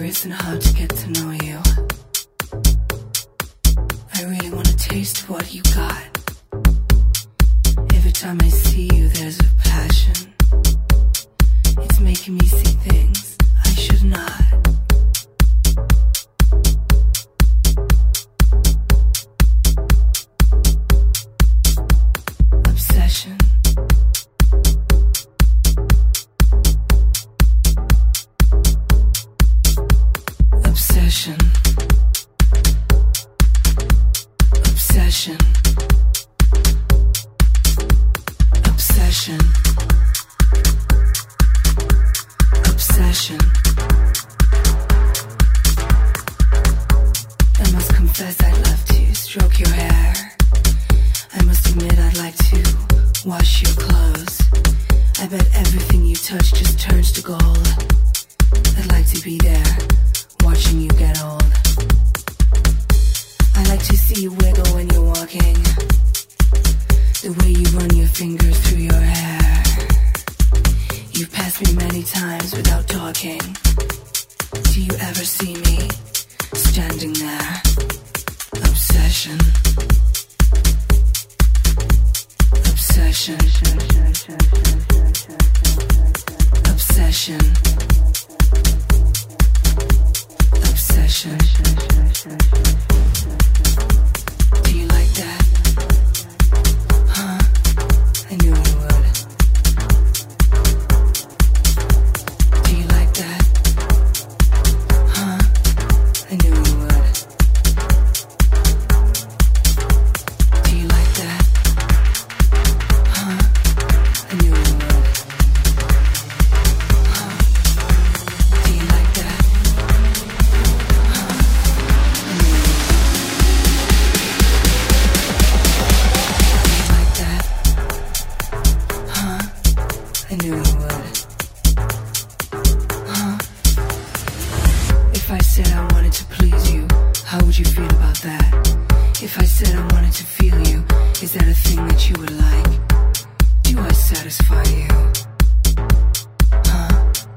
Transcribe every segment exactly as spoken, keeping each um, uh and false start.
curious and hard to get to know you. I really want to taste what you got. Every time I see you, there's a passion. It's making me see things I should not. Obsession. Obsession. Obsession. Obsession. Obsession. I must confess I'd love to stroke your hair. I must admit I'd like to wash your clothes. I bet everything you touch just turns to gold. I'd like to be there, watching you get old. I like to see you wiggle when you're walking. The way you run your fingers through your hair. You've passed me many times without talking. Do you ever see me standing there? Obsession. Obsession. Obsession. Obsession. Do you like that? Huh? I knew you would. Do you like that? Huh? I knew you would. Do you like that? Huh? I knew you would. Huh? Do you like that? Huh? I knew you would. Do you like that? Huh? I knew you would. Huh? If I said I wanted to please you, how would you feel about that? If I said I wanted to feel you, is that a thing that you would like? Do I satisfy you? Huh?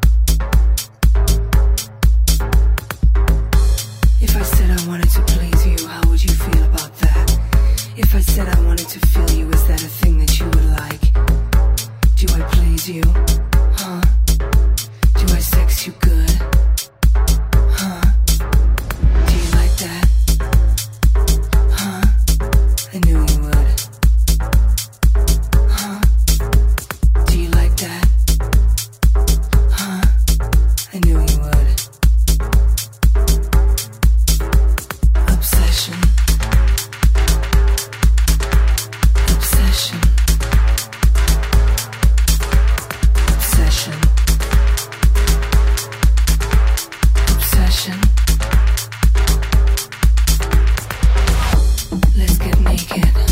If I said I wanted to please you, how would you feel about that? If I said I wanted to feel you, is that a thing that you would like? Do I please you? Huh? Do I sex you good? Huh? Do you like that? Huh? I knew you would. Huh? Do you like that? Huh? I knew you would. Obsession. Obsession. Obsession. Obsession. Let's get naked.